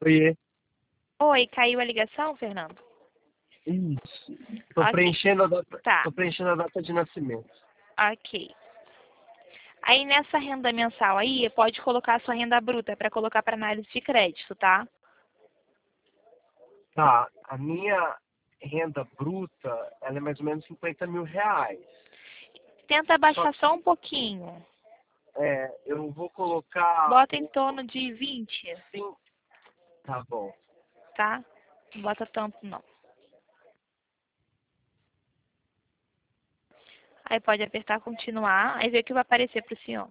Oiê. Oi, caiu a ligação, Fernando? Isso. Tô Ok. preenchendo Tá. tô preenchendo a data de nascimento. Ok. Aí nessa renda mensal aí, pode colocar a sua renda bruta para colocar para análise de crédito, tá? Tá, a minha renda bruta, ela é mais ou menos R$ 50.000. Tenta Só abaixar só que um pouquinho. eu vou colocar Bota em torno de 20, sim, tá bom. tá? Não bota tanto não. Aí pode apertar continuar, aí vê o que vai aparecer pro senhor.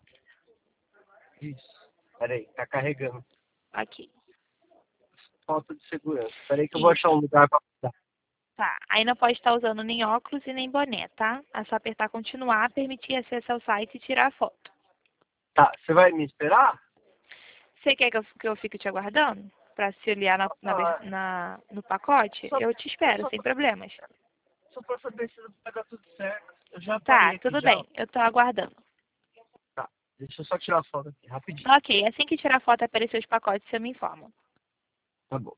Isso. Peraí, tá carregando. Aqui. Falta de segurança. Peraí que eu vou achar Isso. um lugar pra dar. Tá. Aí não pode estar usando nem óculos e nem boné, tá? É só apertar continuar, permitir acesso ao site e tirar a foto. Tá, você vai me esperar? Você quer que eu fique te aguardando? Pra se olhar Ah, no pacote? só, Eu te espero, só, sem problemas. só pra saber se vai dar tudo certo. Eu já Tá, parei aqui, tudo já. bem. Eu tô aguardando. Tá, deixa eu só tirar a foto aqui, rapidinho. Ok, assim que tirar a foto e aparecer os pacotes, você me informa. Tá bom.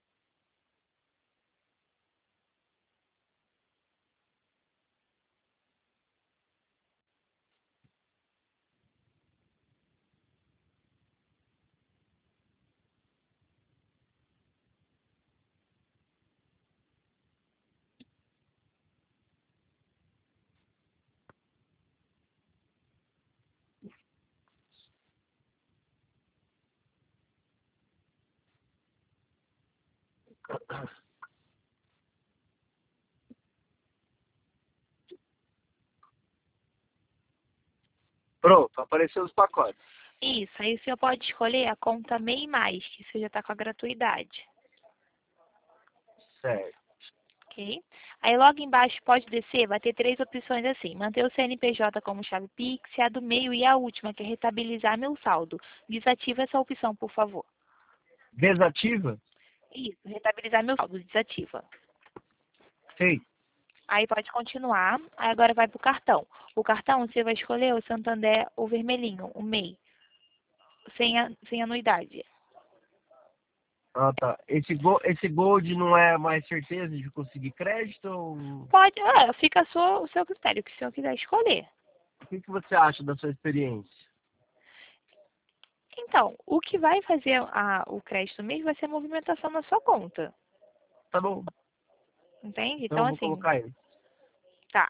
Pronto, apareceu os pacotes. Isso, aí o senhor pode escolher a conta MEI Mais, que você já está com a gratuidade. Certo. Ok? Aí logo embaixo pode descer, vai ter três opções assim. Manter o CNPJ como chave Pix, a do meio e a última, que é retabilizar meu saldo. Desativa essa opção, por favor. Desativa? Isso, retabilizar meu saldo, desativa. Feito. Aí pode continuar. Aí agora vai para o cartão. O cartão você vai escolher o Santander, o vermelhinho, o MEI, sem anuidade. Ah, tá. Esse Gold não é mais certeza de conseguir crédito? Ou... Pode, fica o seu critério, o que o senhor quiser escolher. O que você acha da sua experiência? Então, o que vai fazer o crédito mesmo vai ser a movimentação na sua conta. Tá bom. Entende? Então Então, eu vou assim, colocar ele. tá.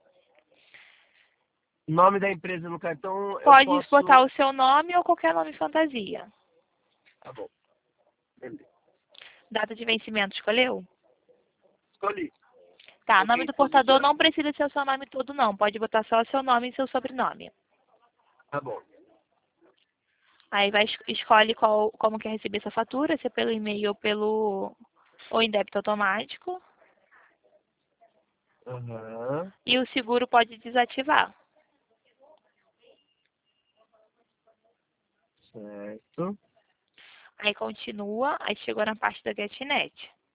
Nome da empresa no cartão eu Pode botar posso. o seu nome ou qualquer nome fantasia. Tá bom. Beleza. Data de vencimento, escolheu? Escolhi. Tá, nome Coloquei do tudo portador já. não precisa ser o seu nome todo, não. Pode botar só o seu nome e seu sobrenome. Tá bom. Aí escolhe como quer receber essa fatura, se é pelo e-mail ou em débito automático. Aham. E o seguro pode desativar. Certo. Aí continua, aí chegou na parte da GetNet.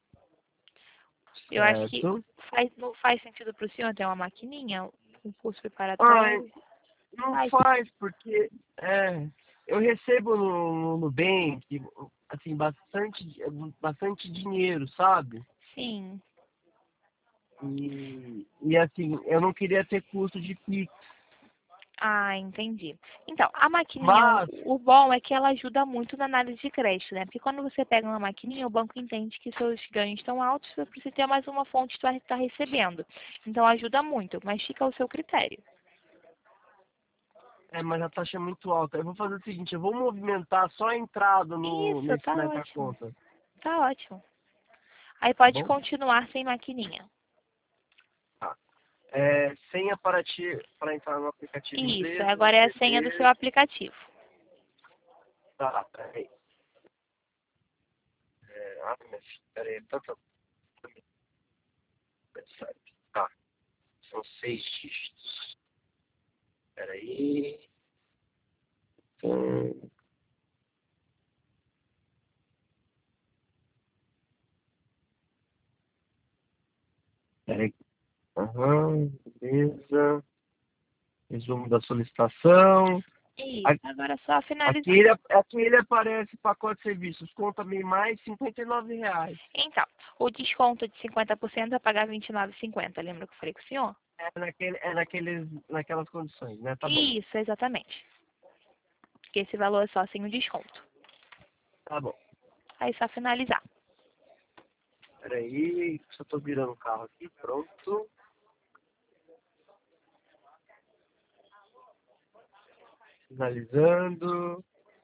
Eu acho que Certo. não faz sentido para o senhor ter uma maquininha, um curso Ai, preparatório. não Faz. faz, porque eu recebo no Nubank, assim, bastante dinheiro, sabe? Sim. E assim, eu não queria ter custo de Pix. Ah, entendi. Então, a maquininha, Mas, o bom é que ela ajuda muito na análise de crédito, né? Porque quando você pega uma maquininha, o banco entende que seus ganhos estão altos, você precisa ter mais uma fonte para estar recebendo. Então, ajuda muito, mas fica ao seu critério. mas a taxa é muito alta. Eu vou fazer o seguinte, eu vou movimentar só a entrada Isso, tá nessa ótimo. conta, Tá ótimo. Aí tá pode bom? continuar sem maquininha. Tá. Senha para entrar no aplicativo Isso, empresa, agora é a senha do seu beleza. aplicativo. Tá, peraí. Minha filha, peraí, tá, são 6 dígitos. Peraí. Hum, Peraí. Aham, beleza. Resumo da solicitação. Isso, agora é só finalizar. Aqui ele aparece pacote de serviços, conta bem mais R$ 59. Então, o desconto de 50% é pagar R$ 29,50. Lembra que eu falei com o senhor? Naquelas condições, né? Tá bom. Isso, exatamente. Porque esse valor é só sem o desconto. Tá bom. Aí só finalizar. Peraí, só tô virando o carro aqui, pronto. Finalizando.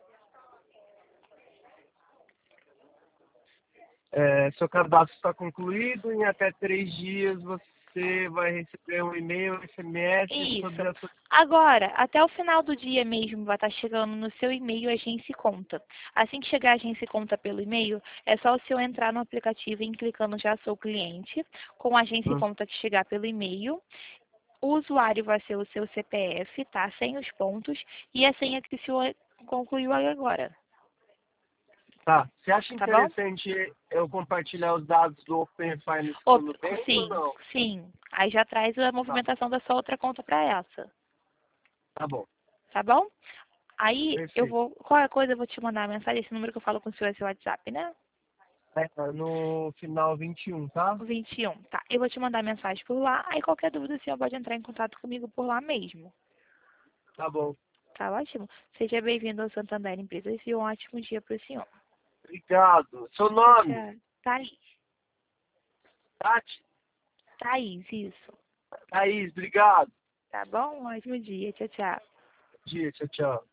Seu cadastro está concluído. Em até 3 dias você vai receber um e-mail, um SMS sobre a Isso. sua... Agora, até o final do dia mesmo vai estar chegando no seu e-mail a Agência Conta. Assim que chegar a Agência Conta pelo e-mail, é só o senhor entrar no aplicativo e ir clicando já sou cliente, com a Agência Conta que chegar pelo e-mail. O usuário vai ser o seu CPF, tá? Sem os pontos, e a senha que o senhor concluiu agora. Tá. Você acha Tá bom? interessante eu compartilhar os dados do Open Finance com o Nubank ou Sim, não? sim. Aí já traz a movimentação da sua outra conta para essa. Tá bom. Tá bom? Aí eu Perfeito. vou, qualquer coisa eu vou te mandar uma mensagem, esse número que eu falo com o senhor é seu WhatsApp, né? No final 21, tá? O 21, tá. Eu vou te mandar mensagem por lá, aí qualquer dúvida o senhor pode entrar em contato comigo por lá mesmo. Tá bom. Tá ótimo? Seja bem-vindo ao Santander Empresas e um ótimo dia para o senhor. Obrigado. Seu Tchau, nome? tchau. Thaís. Tati? Thaís, isso. Thaís, obrigado. Tá bom? Um ótimo dia. Tchau, tchau. Bom dia, tchau, tchau.